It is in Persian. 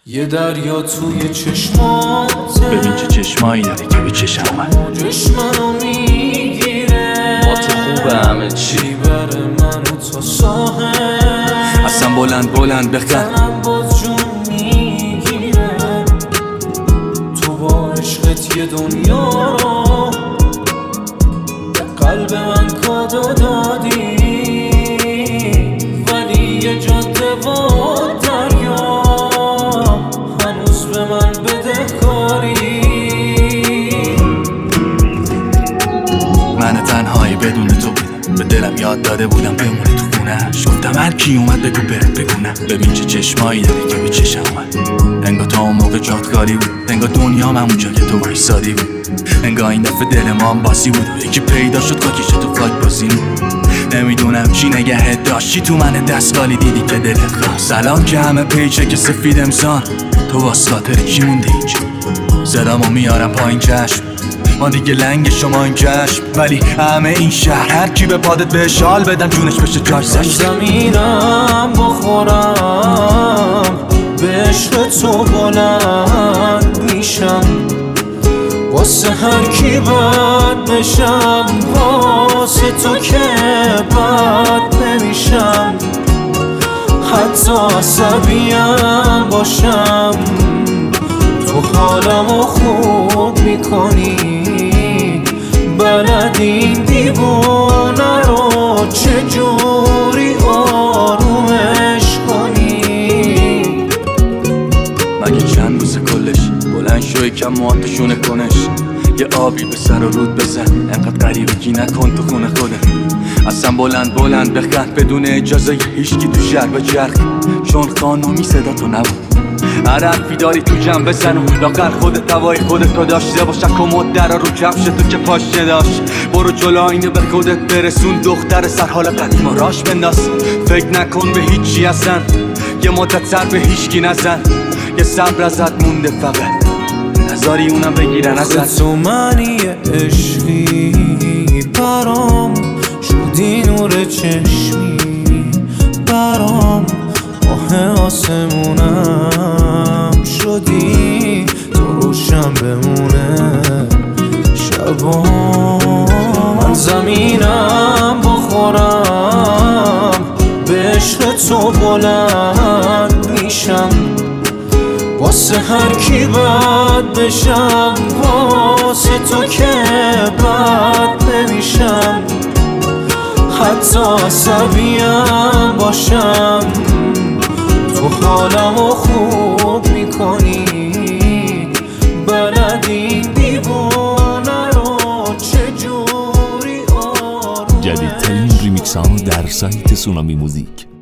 یه دریا توی چشماته، ببین چه چشمایی داری که به چشم من موجش منو میگیره. با تو خوبه همه چی بره منو تا ساحل، اصلا بلند بخند تنم باز جون میگیره. تو با عشقت یه دنیا رو به قلب من کادو دادی، ولی یه جاده و دریا هنوز به من بدهکاری. من تنهایی بدون تو بودم، به دلم یاد داده بودم بمونه تو خونه‌اش. گفتم هر کی اومد بگو بگونه. ببین چه چشمایی داری که به چشم من، انگار تا اون موقع جات خالی بود، انگار دنیا من اونجا که تو وایسادی بود، انگار این دفعه دل ما هم باسی بود و یکی پیدا شد خاکش تو خاک بازیم. نمیدونم چی نگهت داشت، چی تو من دستگالی دیدی که دلت خواست. الان که همه پیچه که سفید امسان، تو واسه خاطر کی مونده اینجا؟ صدامو میارم پایین چشم، ما دیگه لنگ شما این چشم، ولی همه این شهر هر کی به پادت به شال بدم جونش بشه جاش زشت. زمینم بخورم به عشق تو بلند میشم، واسه هر کی بد بشم، واسه تو که بد نمیشم. حتی عصبیم باشم تو حالمو خوب میکنی، بلد این دیوونه رو چجوری آرومش کنی. مگه چند روز کلش بلند شو یکم موهاتو کنش، یه آبی به سر و رود بزن، انقدر غریبگی نکن تو خونه خودت. اصلا بلند بخند بدون اجازه هیچکی تو شهر بچرخ، چون خانومی صدا تو نبود. هر حرفی داری تو جمع بزن و لاغر خودت هوای خودت رو داشته باش. کمد درا رو کفش تو که پاشه داشت، برو جلو اینو به خودت برسون. دختر سر حال قدیم و راش بنداز، فکر نکن به هیچی اصلا، یه مدت سر به هیچکی نزن، یه صبر ازت مونده فقط نذاری اونم بگیرن ازت. تو منی عشقی برام شدی نور چشمی، برام ماه آسمونم شدی، تو روشن بمونه شبام. من زمینم بخورم به عشق تو بلند میشم، واسه هر کی بد بشم، واسه تو که بد نمیشم. حتی عصبیم باشم تو حالمو خوب میکنی، بلد این دیوونه رو چجوری آرومش. جدیدترین ریمیکس ها در سایت سونامی موزیک.